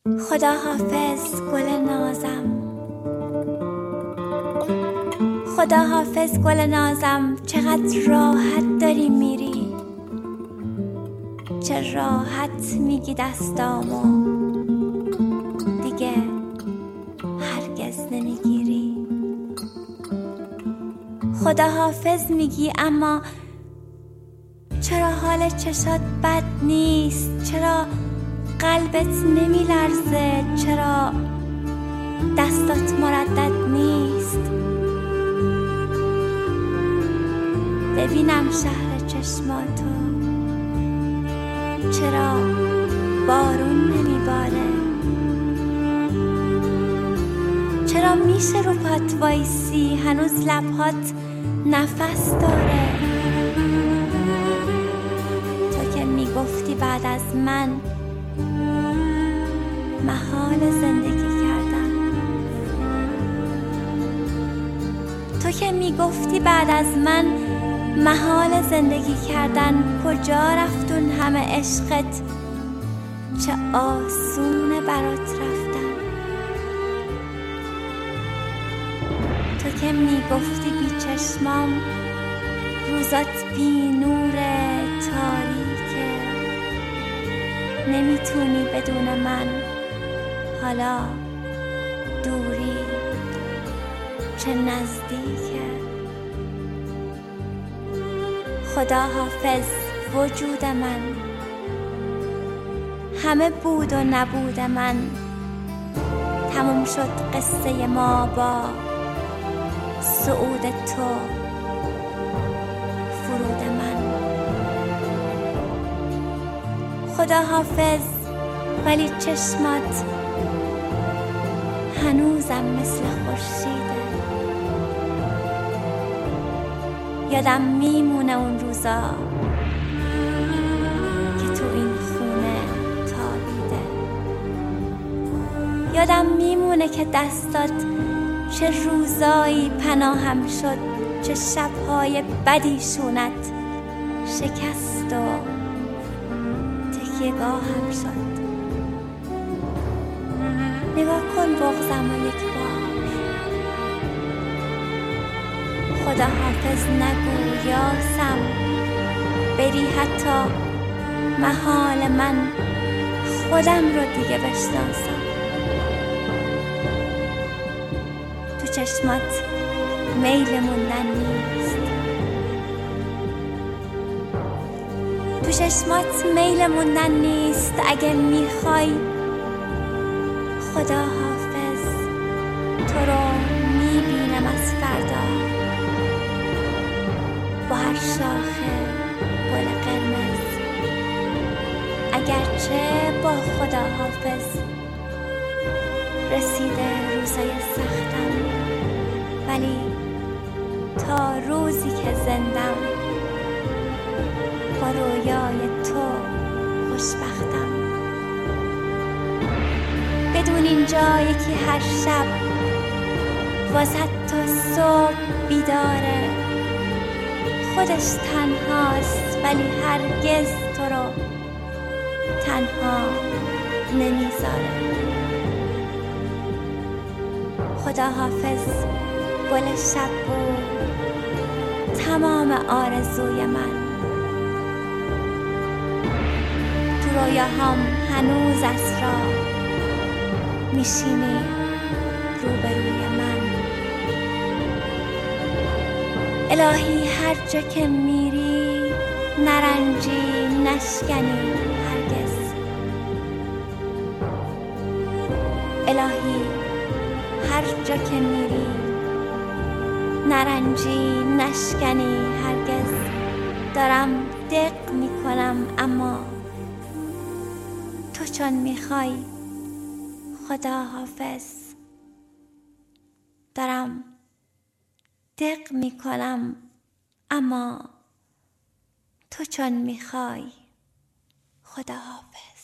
خدا حافظ گل نازم، خدا حافظ گل نازم، چقدر راحت داری میری، چه راحت میگی دستامو دیگه هرگز نمیگیری. خدا حافظ میگی اما چرا حال چشات بد نیست؟ چرا قلبت نمیلرزه؟ چرا دستات مردد نیست؟ ببینم شهر چشماتو، چرا بارون نمیباره؟ چرا میشه رو پات وایسی هنوز لبهات نفس داره؟ تو که میگفتی بعد از من محال زندگی کردن، تو که میگفتی بعد از من محال زندگی کردن، کجا رفت اون همه عشقت؟ چه آسونه برات رفتن. تو که میگفتی بی چشمام روزات بی نوره، تاریکه، نمیتونی بدون من، حالا دوری چه نزدیکه. خدا حافظ وجود من، همه بود و نبود من، تموم شد قصه ما با صعود تو، فرود من. خدا حافظ ولی چشمات هنوزم مثل خورشیده، یادم میمونه اون روزا که تو این خونه تابیده، یادم میمونه که دستات چه روزایی پناهم شد، چه شبهای بدیشونت شکست و تکیه‌گاهم شد. نگاه کن بغضم و یک بار، خدا حافظ نگو یاسم، بری حتی محال من خودم رو دیگه بشناسم. تو چشمات میل موندن نیست، تو چشمات میل موندن نیست. اگه میخوای خدا حافظ تو رو میبینم از فردا با هر شاخه گل قرمز، اگرچه با خدا حافظ رسیده روزای سختم، ولی تا روزی که زندم با رویای تو خوشبختم. بدون اینجا یکی هر شب واسه تا صبح بیداره، خودش تنهاست ولی هرگز تو رو تنها نمیذاره. خدا حافظ گل شب بود تمام آرزوی من، تو رویاهام هنوز اسرا میشینی روبروی من. الهی هر جا که میری نرنجی نشکنی هرگز، الهی هر جا که میری نرنجی نشکنی هرگز. دارم دق میکنم اما تو چون میخوای خدا حافظ، دارم دق میکنم اما تو چون میخوای خدا حافظ.